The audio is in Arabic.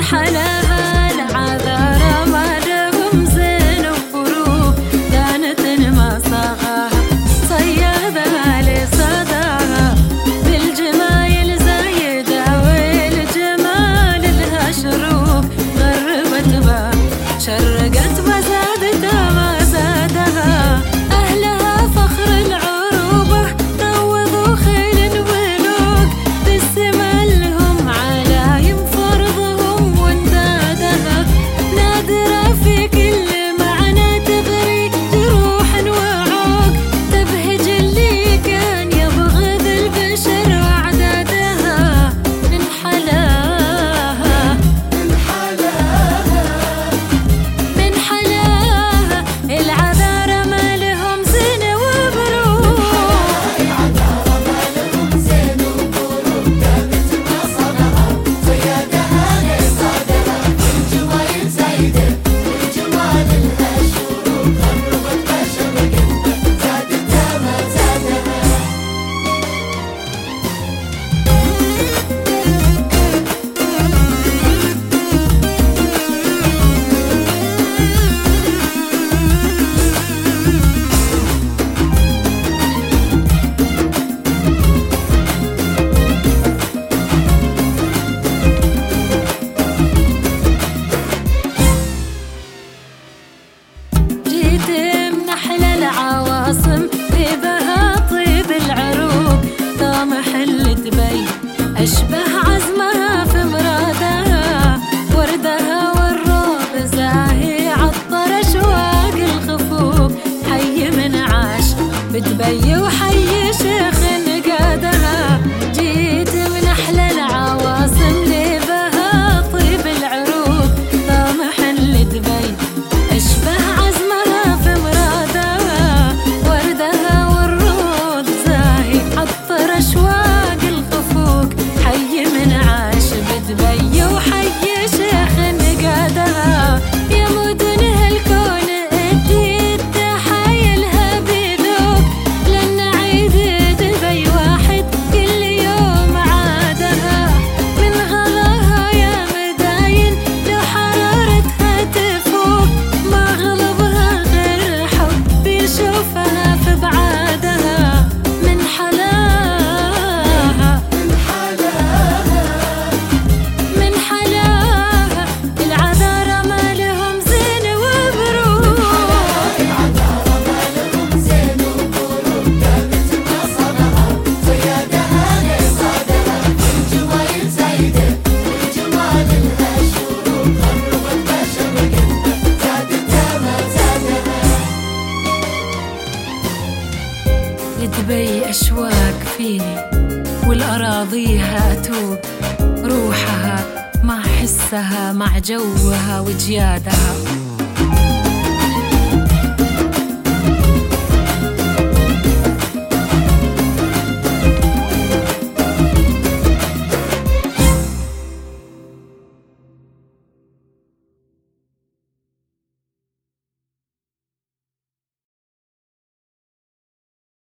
حلاها العذارى ما لهم زين وفروق كانت مساقاها صيادها لصداها بالجمايل زايدة والجمال لها شروق غربت ما شرقت ما زادتها ما زادها أهلها فخر العروبة روضوا خيل الملوك بالسما لهم علايم فرضهم وندادها نادرة في كل معنى تغري جروح وعوق تبهج اللي كان يبغض البشر وأعدادها من حلاها العذارى ما لهم زين وبروق كانت مصنعها صيادها لصادها الجمايل زايدة والجمال لها شروق غربت ما شرقت زادتها ما زادها جيت من أحلى العواصم طيبها طيب العروق طامح اللي تبين أشبه عزمها في مرادها وردها والروب زاهي عطر أشواق الخفوق حي من عاش بتبي وحي شيخ نقادها جيت من أحلى العواصم طيبها طيب العروق طامح اللي تبين أشبه عزمها في مرادها وردها والروض زاهي عطر أشواق الخفوق حي من عاش بدبي وحي شيخ نقادها يا مدنها الكون ادي التحايلها بذوق لأن عيد دبي واحد كل يوم عادها من غلاها يا مداين لو حرارتها تفوق ما غلبها غير حب يشوفها في بعادها من حلاها العذارى ما لهم زين وبروق كانت مصنعها صيادها لصادها الجمايل زايدة والجمال لها شروق غربت ما شرقت زادتها ما زادها لدبي أشواق فيني والأراضيها أتوب روحها مع حسها مع جوها وجيادها